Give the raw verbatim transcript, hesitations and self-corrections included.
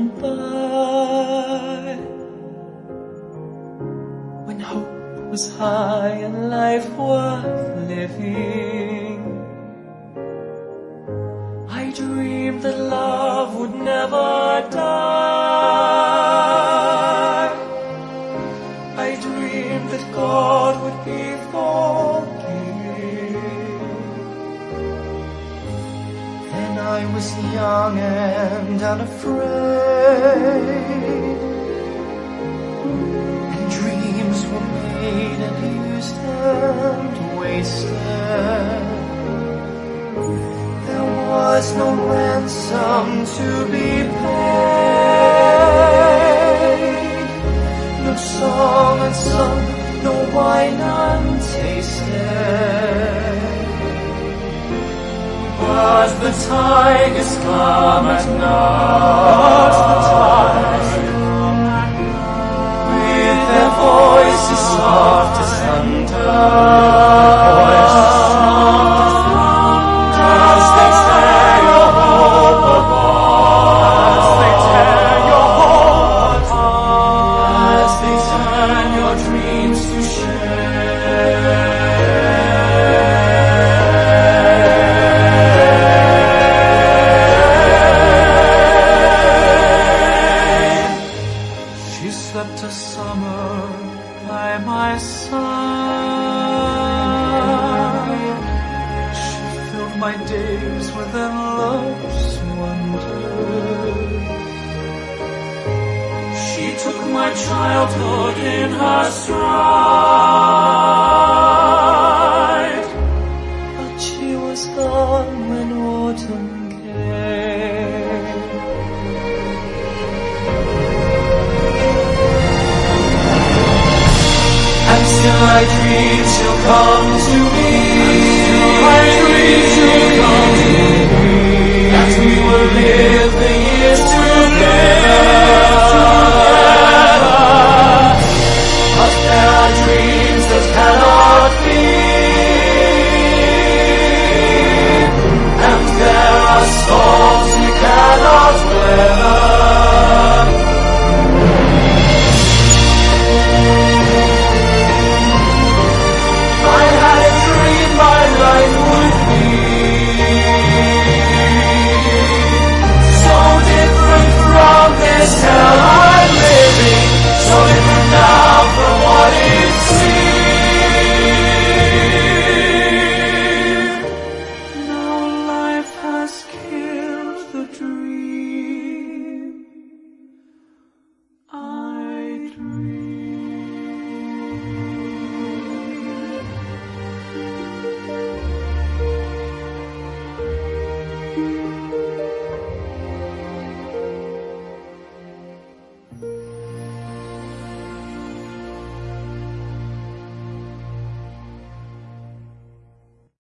went by, when hope was high and life worth living. I dreamed that love would never die. I dreamed that God would be forgiving. Then I was young and unafraid, and dreams were made and used and wasted. There was no ransom to be paid, no song unsung, no wine untasted. But the tigers come at night, with their voices soft as thunder, as they tear your hope apart, as they tear your hope apart, as they turn your dreams to shame. She slept a summer by my side. She filled my days with endless wonder. She took my childhood in her stride, but she was gone when autumn came. Until I dream she'll come to